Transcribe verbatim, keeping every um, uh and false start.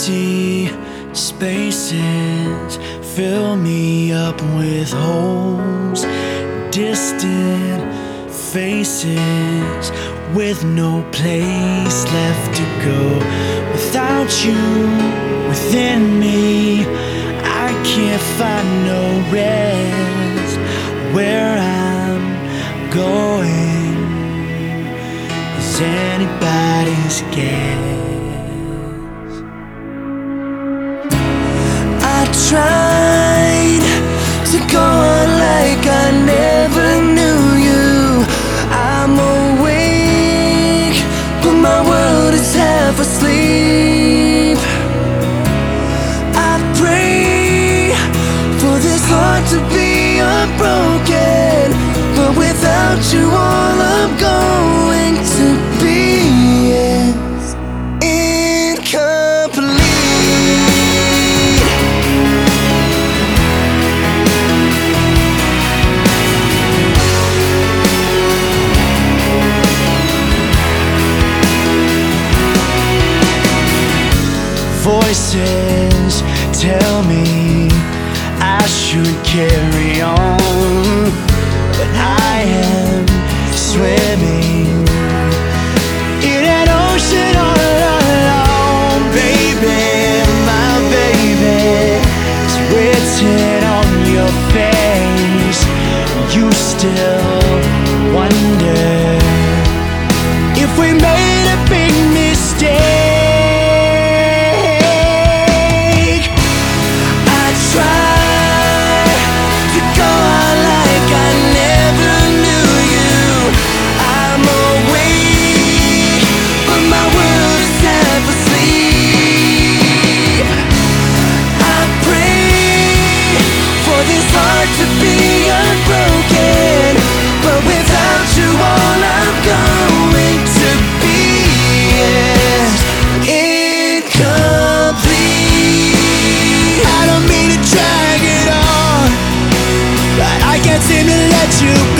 Empty spaces fill me up with holes, distant faces with no place left to go. Without you within me, I can't find no rest. Where I'm going is anybody's guess. I tried to go on like I never knew you. I'm awake, but my world is half asleep. I pray for this heart to be unbroken, but without you all I'm going to be is incomplete. Voices tell me I should carry on, but I am swimming in an ocean all alone. Baby, my baby, it's written on your face. You still wonder if we made a big mistake. To be unbroken, but without you all I'm going to be is incomplete. I don't mean to drag it on, but I can't seem to let you